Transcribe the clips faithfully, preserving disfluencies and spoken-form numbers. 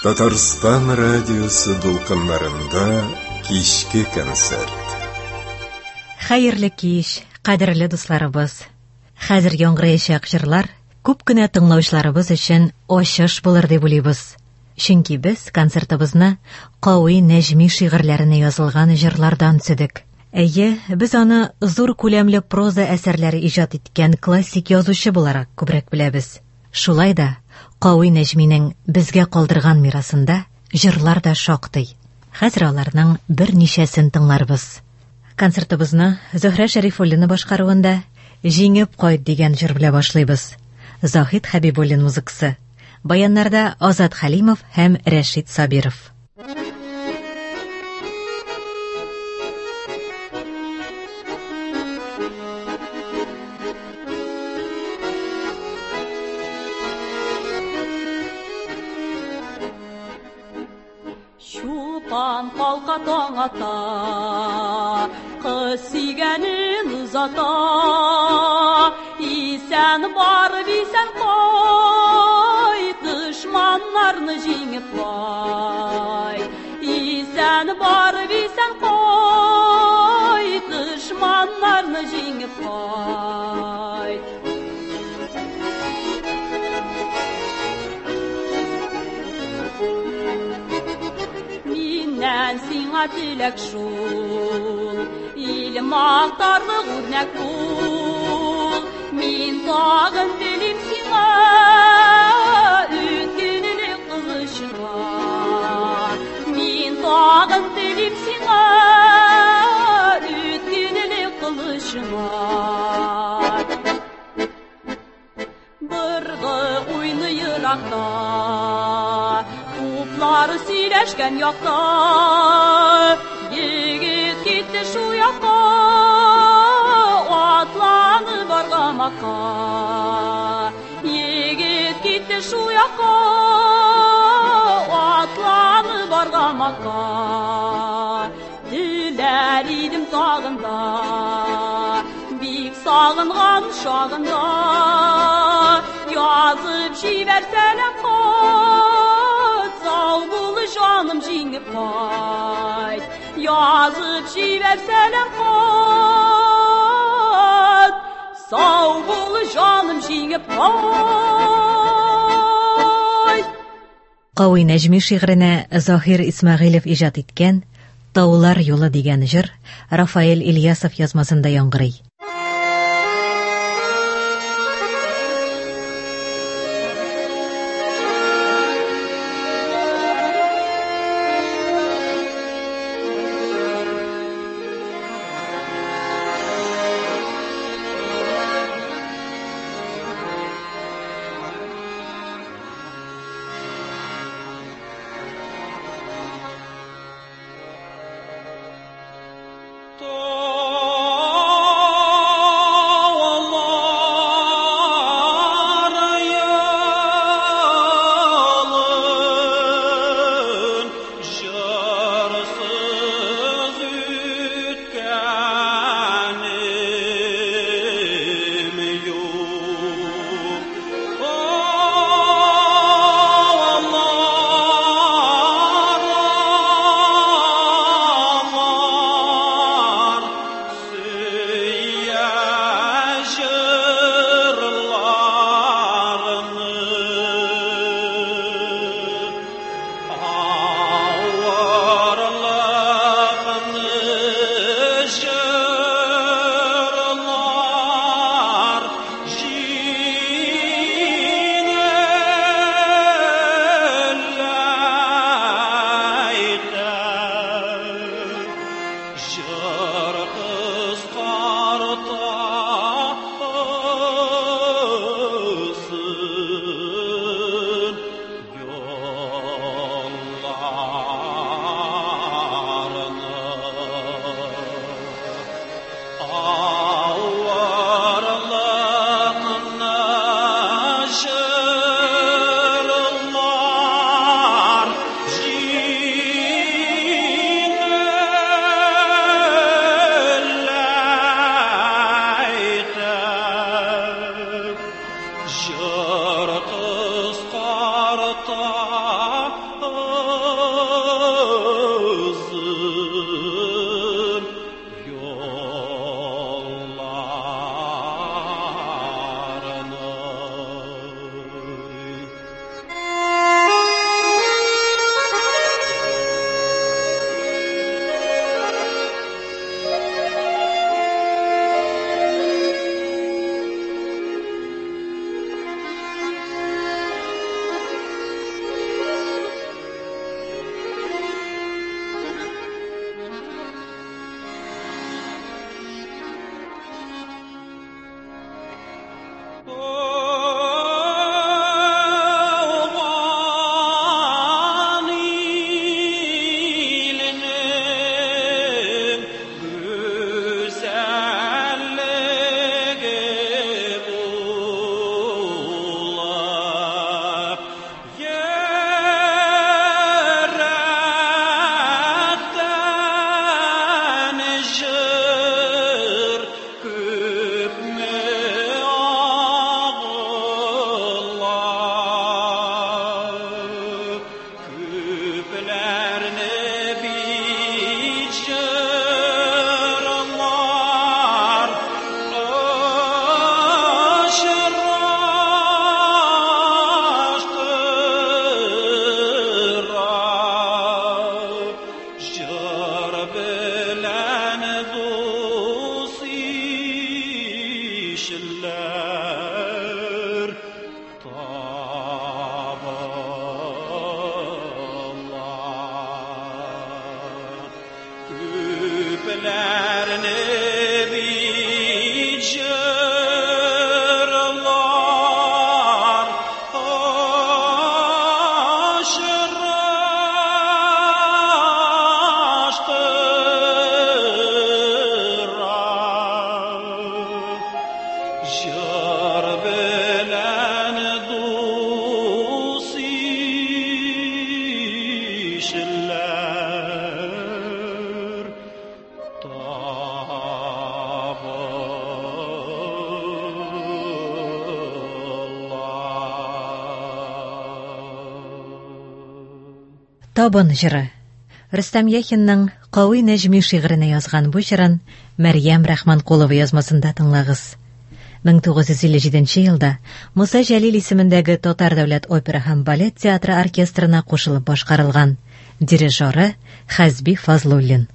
Татарстан радиосы дулкыннарында кичке концерт. Хәерле кич, кадерле дусларыбыз. Хәзер яңгыраячак җырлар күп кенә тыңлаучыларыбыз өчен ачыш булыр дип уйлыйбыз. Чөнки без концертыбызны Кавый Нәҗми шигырьләренә язылган җырлардан төзедек. Әйе, без аны зур күләмле проза әсәрләре иҗат иткән классик язучы буларак күбрәк беләбез. Шулай да Кавый Нәҗминең безгә калдырган мирасында җырлар да шактый. Хәзер аларның берничәсен тыңларбыз. Концертыбызны Зөһрә Шәрифуллина башкаруында «Җиңеп кайт» дигән җыр белән башлыйбыз. Заһид Хәбибуллин музыкасы. Баяннарда Азат Хәлимов һәм Рәшид Сабиров. Шулпан калка таң ата, кыз сөйгәнен узата, исән барып исән кайт, дошманнарны җиңеп кайт. Исән барып исән кайт, дошманнарны җиңеп кайт. Миннән сиңа теләк шул, ил мактарлык үрнәк бул. Мин тагын телим сиңа, үткенлек кылычыңа. Мин тагын телим сиңа, үткенлек кылычыңа. Быргы уйны еракта, уплары сөйләшкән якта, егет китте шу якка, атланып баргамакка. Егет китте шу якка, атланып баргамакка. Диләр идем тагында, бик сагынган шагында, язып җибәрсәләм хат, сау бул җаным җиңеп кайт. Язып җибәрсәләм хат, сау бул җаным җиңеп кайт. Кавый Нәҗми шигыренә Заһир Исмәгыйлев иҗат иткән «Таулар юлы» дигән җыр Рафаэль Ильясов язмасында яңгырый. Taullar Табын җыры. Рөстәм Яхинның Кавый Нәҗми шигырене язган бу җырын Мәрьям Рахманкулова язмасында тыңлагыз. мең тугыз йөз илле җиденче елда Муса Җәлил исемендәге Татар дәүләт опера һәм балет театры оркестрына кушылып башкарылган. Дирижеры Хәзби Фазлуллин.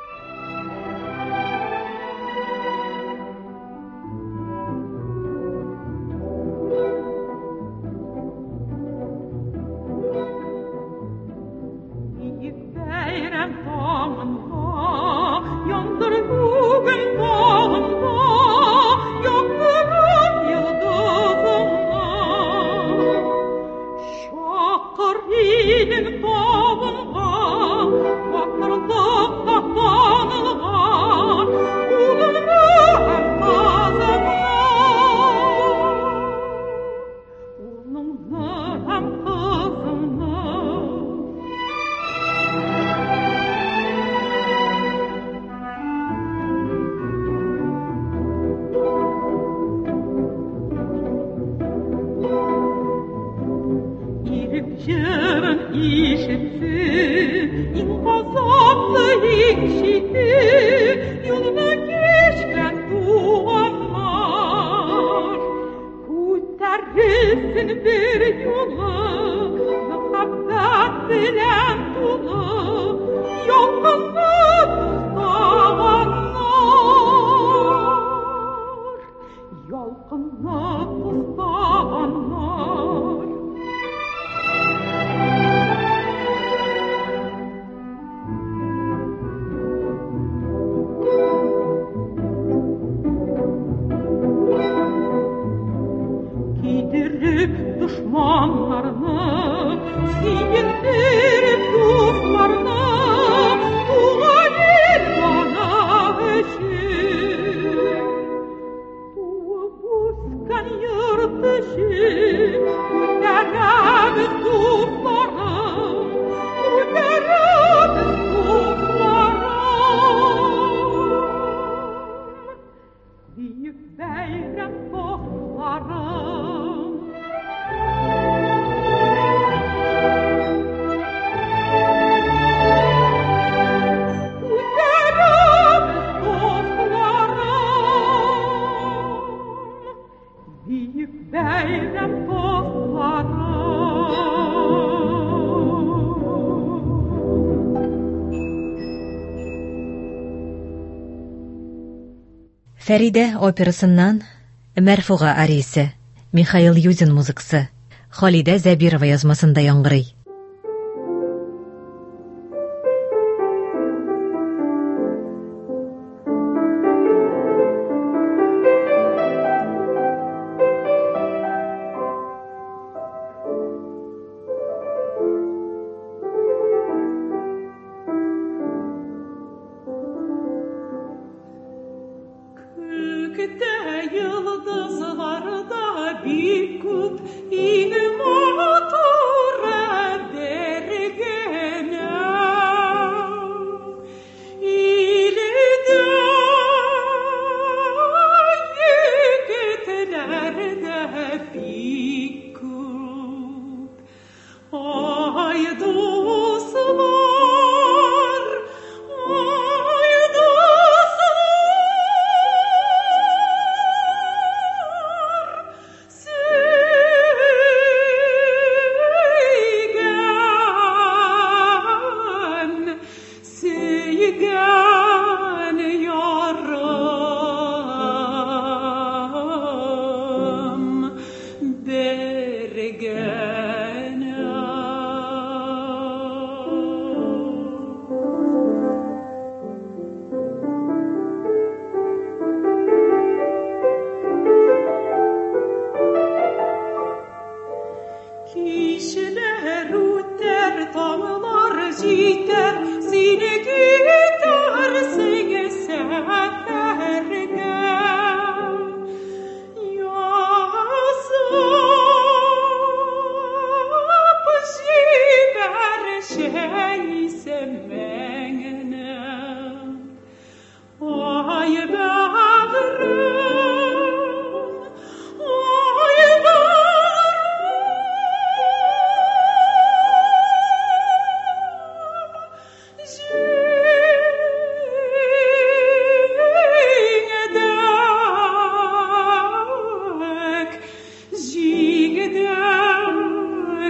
Фәридә операсыннан Мәрфуга ариясе, Михаил Юдин музыкасы, Халидә Зәбирова язмасында яңгырый.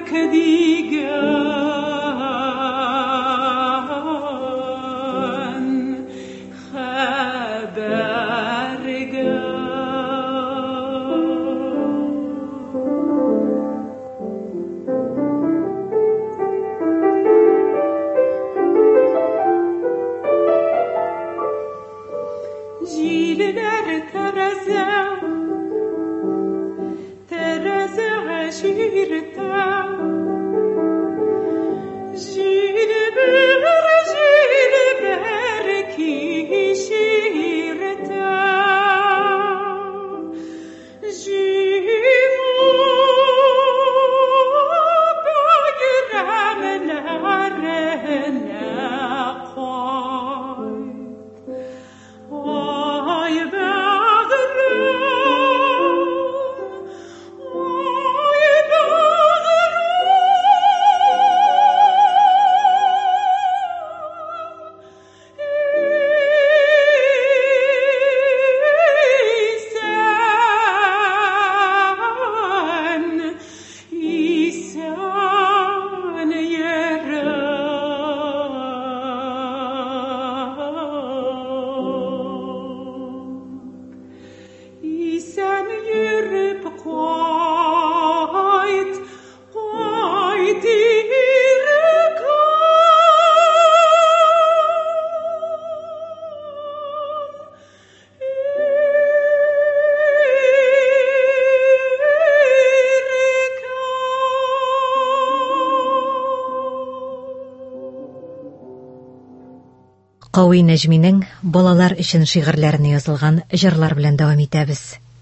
Кавый Нәҗминең балалар өчен шигырьләренә язылган җырлар белән дәвам итәбез.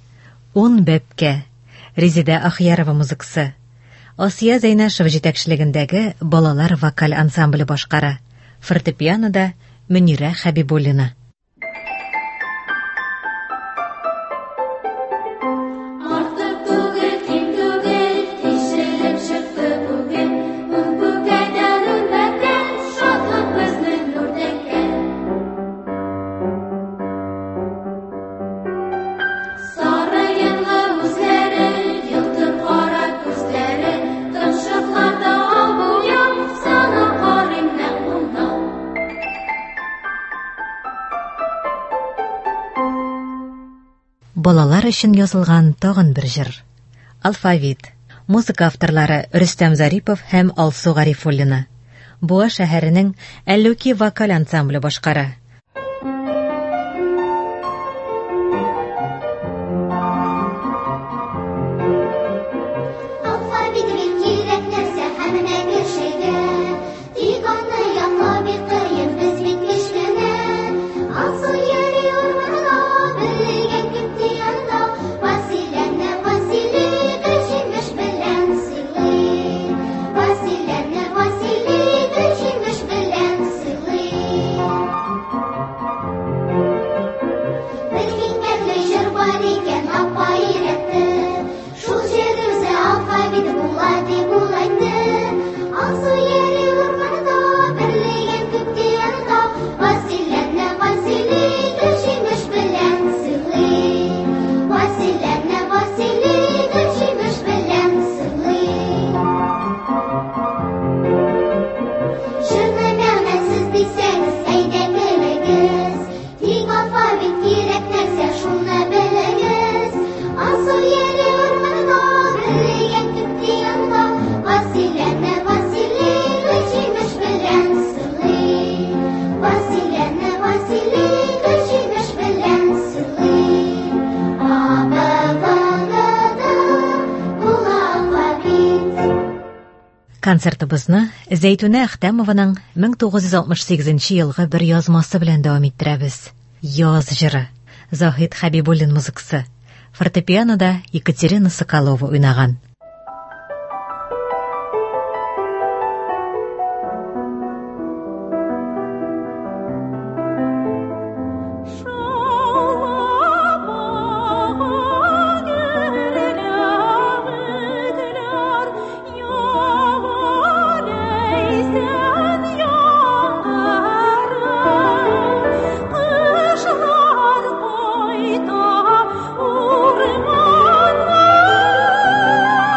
Ун бәбкә. Резидә Ахьярова музыкасы. Асия Зәйнәшева җитәкчелегендәге балалар вокаль ансамбле башкара. Фортепианода Мөнирә Хәбибуллина. Балалар өчен язылган тагын бер җыр. Алфавит. Музыка авторлары Рөстәм Зарипов һәм Алсу Гарифуллина. Буа шәһәренең Әллүки вокаль ансамбле башкара. Концертыбызны Зәйтүнә Әхтәмованың мең тугыз йөз алтмыш сигезенче елгы бер язмасы белән дәвам иттерәбез. Яз җыры. Заһид Хәбибуллин музыкасы. Фортепианода Екатерина Соколова уйнаган. Oh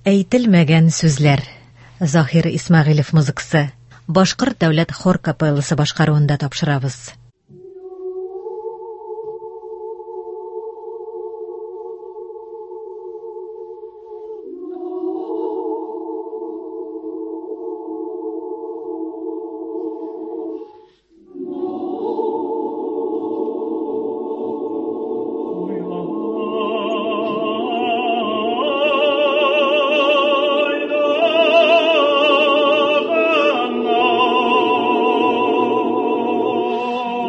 Әйтелмәгән сүзләр. Заһир Исмәгыйлев музыкасы. Башкорт дәүләт хор капелласы башкаруында тапшырабыз. Oh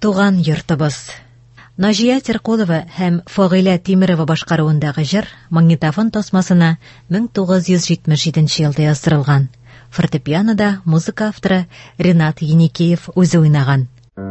Туган йортыбыз. Наҗия Теркулова һәм Фагыйлә Тимерова башкаруындагы җыр магнитофон тасмасына мең тугыз йөз җитмеш җиденче елда яздырылган. Фортепианода музыка авторы Ринат Еникеев үзе уйнаган.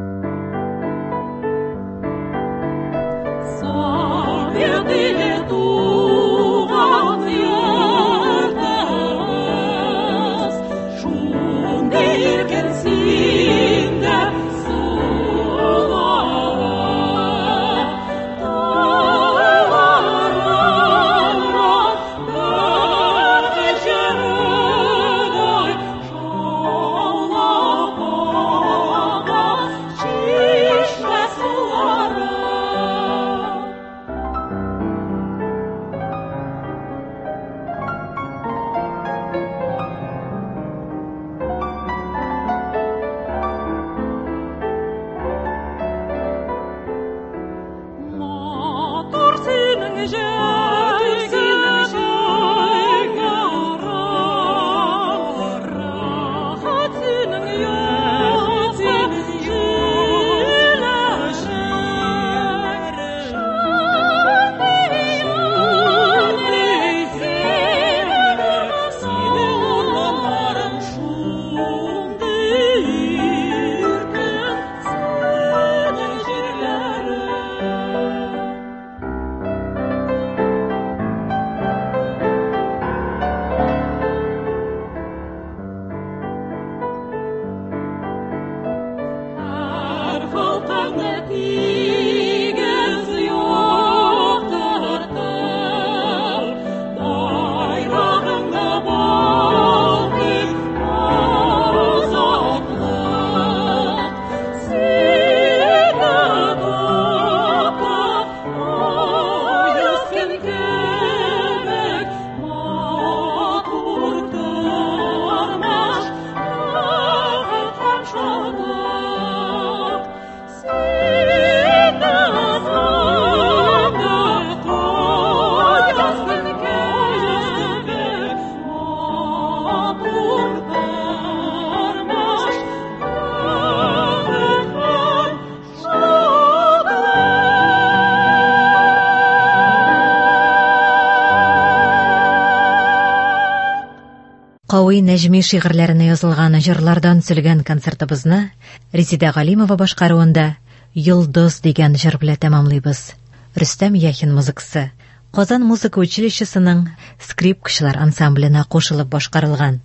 Кавый Нәҗми шигырьләренә язылган җырлардан сөйләгән концертыбызны Резида Галимова башкаруында «Йолдыз» дигән җыр белән тәмамлыйбыз. Рөстәм Яхин музыкасы Казан музыка училищесының скрипкачылар ансамбленә кушылып башкарылган.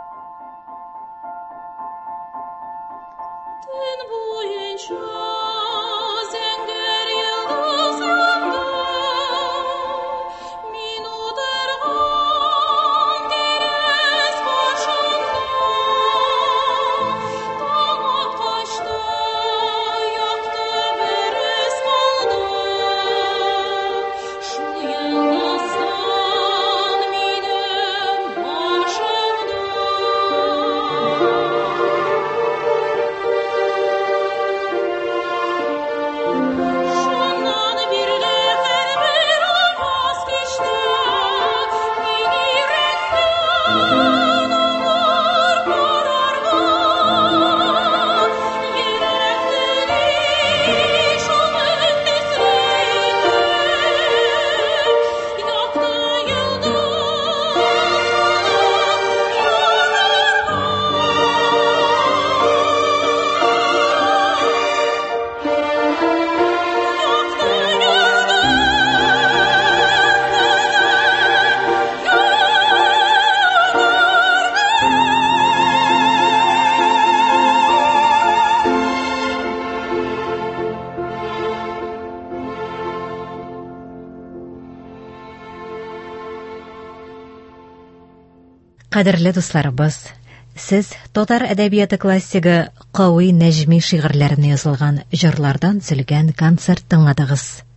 Кадерле дусларыбыз, сез татар әдәбияты классигы Кавый Нәҗми шигырьләренә язылган җырлардан сөйләгән концерт тыңладыгыз.